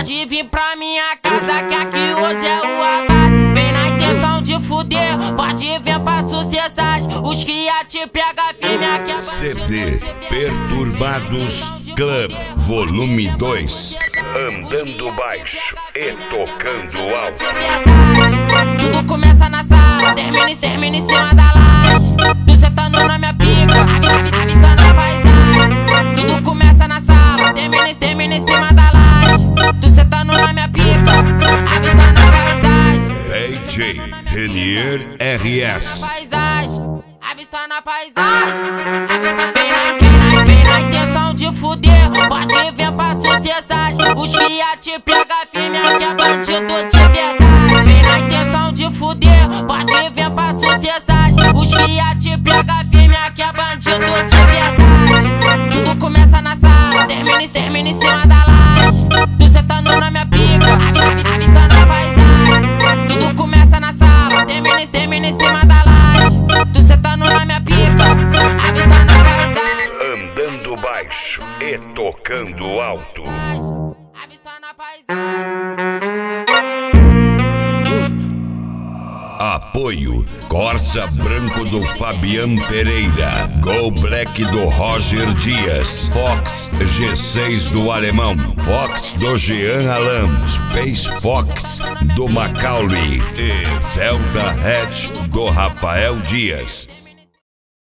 Pode vir pra minha casa que aqui hoje é o abate. Vem na intenção de fuder, pode vir pra sucessagem. Os cria te pega firme aqui é CD Perturbados Club Volume 2. Andando baixo e tocando alto. Tudo começa na sala, termina em cima da laje. Tu sentando na minha pica, avistando a paisagem. Tudo começa na sala, termina em cima da laje. Tu sentando na minha pica, avistando a paisagem. DJ Renier RS. Avistando a paisagem. Vem na intenção de fuder, pode vir pra sucessagem. Os cria te pega firme, aqui é bandido de verdade. Vem na intenção de fuder, pode vir pra sucessagem. Os cria te pega firme, aqui é bandido de verdade. Tudo começa na sala, termina em cima da laje. Tu sentando na minha pica, avistando a paisagem. Tudo começa na sala, termina em cima da laje. Tu sentando na minha pica, avistando a paisagem. Andando baixo e tocando alto. Avistando a paisagem. Apoio Corsa Branco do Fabian Pereira, Go Black do Roger Dias, Fox G6 do Alemão, Fox do Jean Alam, Space Fox do Macaulay e Zelda Hatch do Rafael Dias.